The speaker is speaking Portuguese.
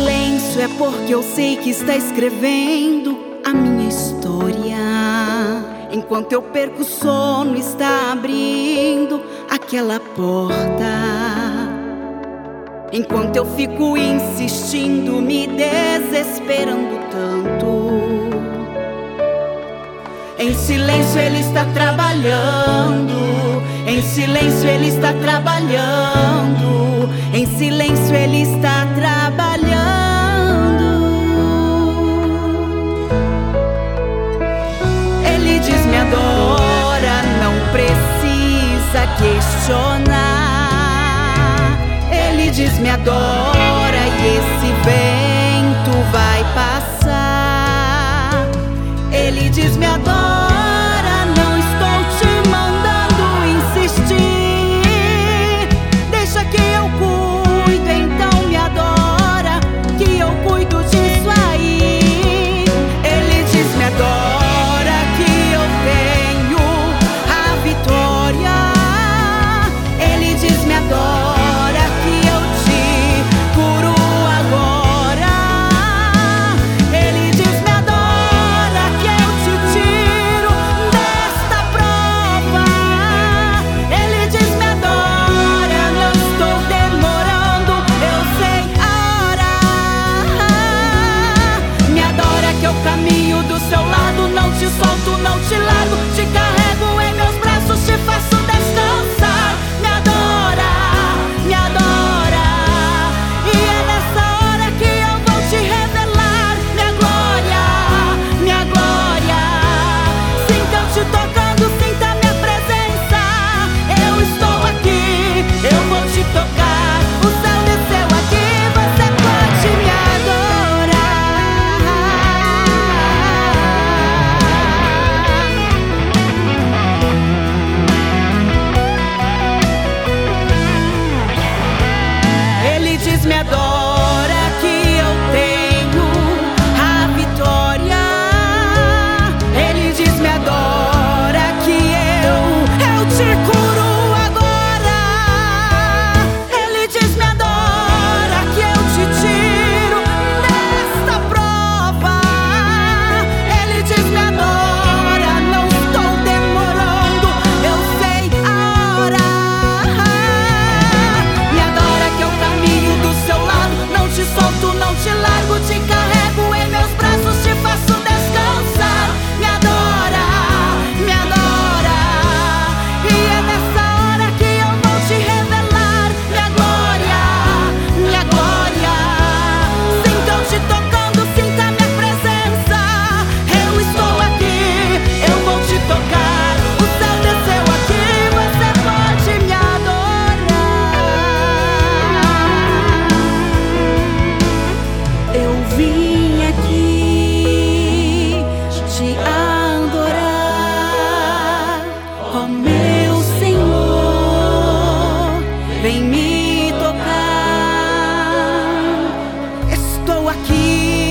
silêncio é porque eu sei que está escrevendo a minha história. Enquanto eu perco o sono, está abrindo aquela porta. Enquanto eu fico insistindo, me desesperando tanto. Em silêncio ele está trabalhando. Em silêncio ele está trabalhando. Em silêncio ele está trabalhando. Ele diz me adora, não precisa questionar. Ele diz me adora e esse vento vai passar. Ele diz me adora, não estou te mandando insistir. Deixa que eu cuido, então me adora, que eu cuido disso aí. Ele diz me adora, que eu tenho a vitória. Ele diz me adora, que eu te curo agora. Ele diz me adora, que eu te tiro desta prova. Ele diz me adora, não estou demorando, eu sei a hora. Me adora que eu caminho do seu lado, não te solto, não te largo, te carrego em meus braços, te faço descansar. Me adora, me adora, e é nessa hora que eu vou te revelar minha glória, minha glória. Sinta eu te tocando, sinta minha presença. Eu estou aqui, eu vou te tocar. O céu desceu aqui, você pode me adorar. Ele diz me adora, que eu tenho a vitória. Ele diz me adora, que eu te curo agora. Ele diz me adora, que eu te tiro desta prova. Ele diz me adora, não estou demorando, eu sei a hora. Me adora que eu caminho do seu lado, não te solto, não te largo, te carrego em meus braços, te faço descansar. Me adora, me adora, e é nessa hora que eu vou te revelar minha glória, minha glória. Sinta eu te tocando, sinta minha presença. Eu estou aqui, eu vou te tocar. O céu desceu aqui, você pode me adorar. Eu vim aqui te adorar, ó meu Senhor, vem me tocar. Estou aqui